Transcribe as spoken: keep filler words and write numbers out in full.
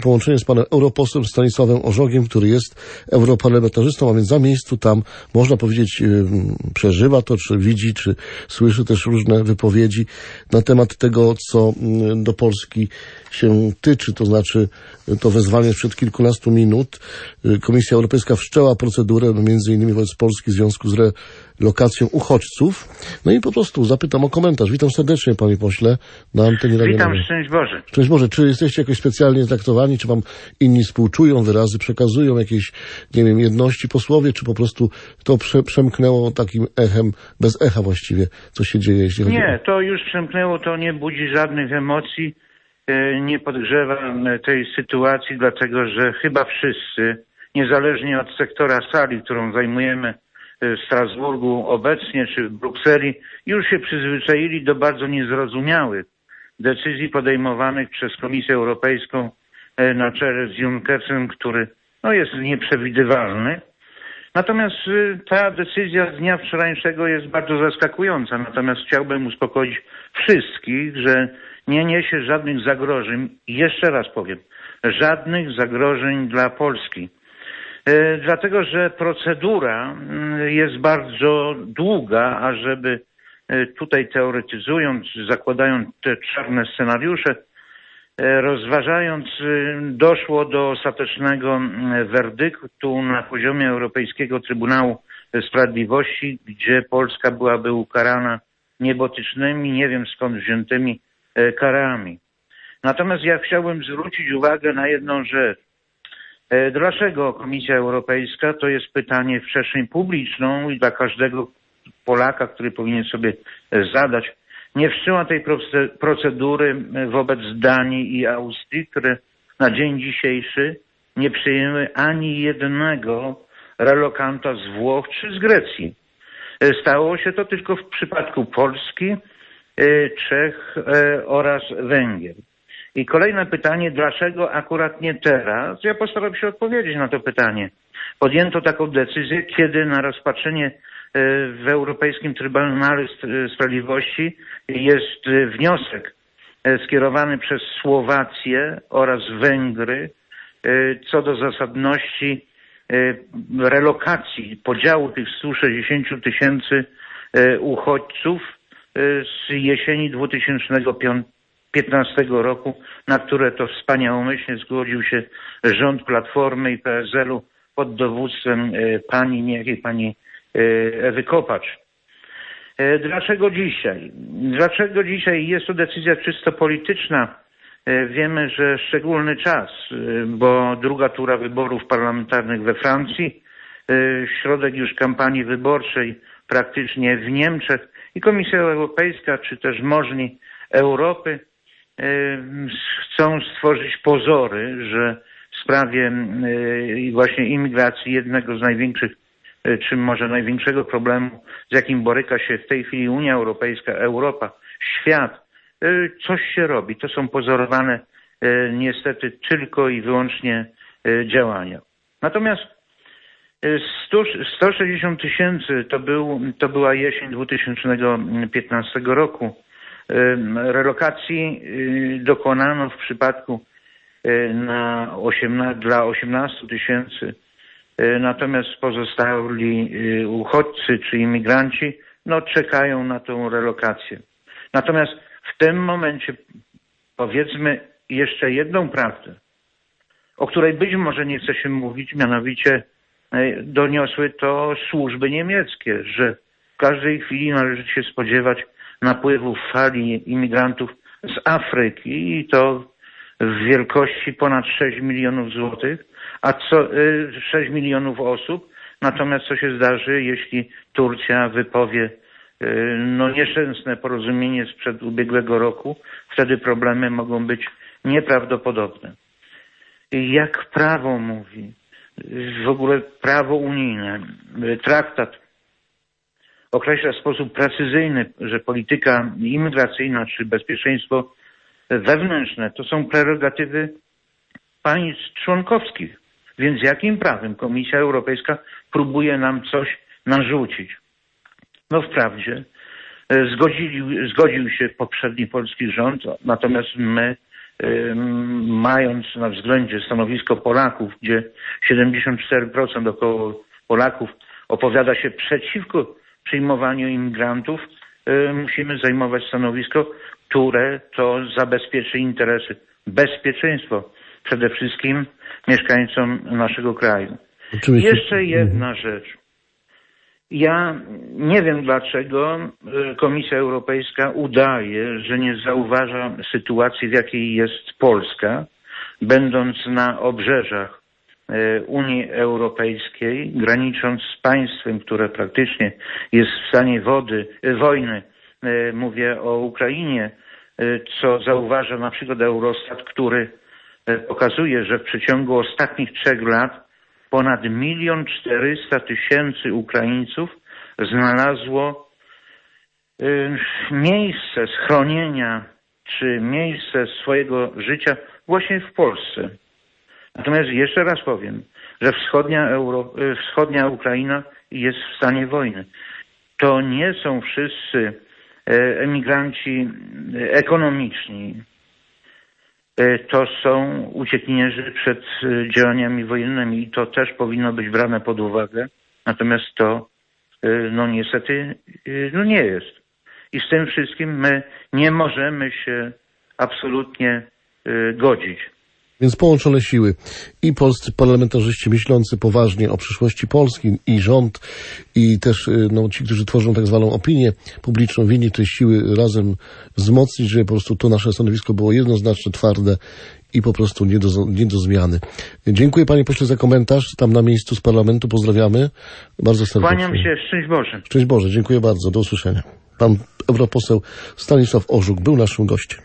połączenie z panem europosłem Stanisławem Orzogiem, który jest europarlamentarzystą, a więc za miejscu tam, można powiedzieć, przeżywa to, czy widzi, czy słyszy też różne wypowiedzi na temat tego, co do Polski się tyczy, to znaczy to wezwanie sprzed kilkunastu minut. Komisja Europejska wszczęła procedurę między innymi wobec Polski w związku z relokacją uchodźców. No i po prostu zapytam o komentarz. Witam serdecznie, panie pośle, na antenie radiowej. Witam, szczęść Boże. Szczęść Boże. Czy jesteście jakoś specjalnie traktowani, czy wam inni współczują, wyrazy przekazują, jakieś, nie wiem, jedności posłowie, czy po prostu to prze, przemknęło takim echem, bez echa właściwie, co się dzieje, jeśli chodzi Nie, o... to już przemknęło, to nie budzi żadnych emocji, nie podgrzewa tej sytuacji, dlatego że chyba wszyscy, niezależnie od sektora sali, którą zajmujemy w Strasburgu obecnie, czy w Brukseli, już się przyzwyczaili do bardzo niezrozumiałych decyzji podejmowanych przez Komisję Europejską na czele z Junckerem, który no, jest nieprzewidywalny. Natomiast ta decyzja z dnia wczorajszego jest bardzo zaskakująca. Natomiast chciałbym uspokoić wszystkich, że nie niesie żadnych zagrożeń. Jeszcze raz powiem, żadnych zagrożeń dla Polski. E, dlatego, że procedura jest bardzo długa, a żeby e, tutaj teoretyzując, zakładając te czarne scenariusze, e, rozważając, e, doszło do ostatecznego e, werdyktu na poziomie Europejskiego Trybunału Sprawiedliwości, gdzie Polska byłaby ukarana niebotycznymi, nie wiem skąd wziętymi e, karami. Natomiast ja chciałbym zwrócić uwagę na jedną rzecz. Dlaczego Komisja Europejska, to jest pytanie w przestrzeń publiczną i dla każdego Polaka, który powinien sobie zadać, nie wszczęła tej procedury wobec Danii i Austrii, które na dzień dzisiejszy nie przyjęły ani jednego relokanta z Włoch czy z Grecji. Stało się to tylko w przypadku Polski, Czech oraz Węgier. I kolejne pytanie, dlaczego akurat nie teraz? Ja postaram się odpowiedzieć na to pytanie. Podjęto taką decyzję, kiedy na rozpatrzenie w Europejskim Trybunale Sprawiedliwości jest wniosek skierowany przez Słowację oraz Węgry co do zasadności relokacji, podziału tych stu sześćdziesięciu tysięcy uchodźców z jesieni dwa tysiące piętnastego roku, na które to wspaniałomyślnie zgodził się rząd Platformy i P S L u pod dowództwem pani niejakiej pani Ewy Kopacz. Dlaczego dzisiaj? Dlaczego dzisiaj? Jest to decyzja czysto polityczna. Wiemy, że szczególny czas, bo druga tura wyborów parlamentarnych we Francji, środek już kampanii wyborczej praktycznie w Niemczech i Komisja Europejska, czy też możni Europy chcą stworzyć pozory, że w sprawie właśnie imigracji, jednego z największych, czy może największego problemu, z jakim boryka się w tej chwili Unia Europejska, Europa, świat, coś się robi. To są pozorowane niestety tylko i wyłącznie działania. Natomiast sto sześćdziesiąt tysięcy to, był, to była jesień dwa tysiące piętnastego roku. Relokacji dokonano w przypadku na osiemnaście, dla osiemnastu tysięcy, natomiast pozostali uchodźcy czy imigranci no, czekają na tą relokację. Natomiast w tym momencie powiedzmy jeszcze jedną prawdę, o której być może nie chce się mówić, mianowicie doniosły to służby niemieckie, że w każdej chwili należy się spodziewać napływu fali imigrantów z Afryki i to w wielkości ponad sześć milionów złotych, a co sześć milionów osób. Natomiast co się zdarzy, jeśli Turcja wypowie no nieszczęsne porozumienie sprzed ubiegłego roku, wtedy problemy mogą być nieprawdopodobne. I jak prawo mówi, w ogóle prawo unijne, traktat określa w sposób precyzyjny, że polityka imigracyjna czy bezpieczeństwo wewnętrzne to są prerogatywy państw członkowskich. Więc jakim prawem Komisja Europejska próbuje nam coś narzucić? No wprawdzie zgodził, zgodził się poprzedni polski rząd, natomiast my mając na względzie stanowisko Polaków, gdzie siedemdziesiąt cztery procent około Polaków opowiada się przeciwko przyjmowaniu imigrantów, musimy zajmować stanowisko, które to zabezpieczy interesy, bezpieczeństwo przede wszystkim mieszkańcom naszego kraju. Oczywiście. Jeszcze jedna rzecz. Ja nie wiem, dlaczego Komisja Europejska udaje, że nie zauważa sytuacji, w jakiej jest Polska, będąc na obrzeżach Unii Europejskiej, granicząc z państwem, które praktycznie jest w stanie wody, wojny. Mówię o Ukrainie, co zauważa na przykład Eurostat, który pokazuje, że w przeciągu ostatnich trzech lat ponad milion czterysta tysięcy Ukraińców znalazło miejsce schronienia czy miejsce swojego życia właśnie w Polsce. Natomiast jeszcze raz powiem, że wschodnia, Euro, wschodnia Ukraina jest w stanie wojny. To nie są wszyscy emigranci ekonomiczni. To są uciekinierzy przed działaniami wojennymi i to też powinno być brane pod uwagę. Natomiast to no niestety no nie jest. I z tym wszystkim my nie możemy się absolutnie godzić. Więc połączone siły i polscy parlamentarzyści myślący poważnie o przyszłości Polski i rząd i też no, ci, którzy tworzą tak zwaną opinię publiczną, winni te siły razem wzmocnić, żeby po prostu to nasze stanowisko było jednoznaczne, twarde i po prostu nie do, nie do zmiany. Dziękuję panie pośle za komentarz tam na miejscu z parlamentu. Pozdrawiamy bardzo serdecznie. Kłaniam się. Szczęść Boże. Szczęść Boże. Dziękuję bardzo. Do usłyszenia. Pan europoseł Stanisław Orzuk był naszym gościem.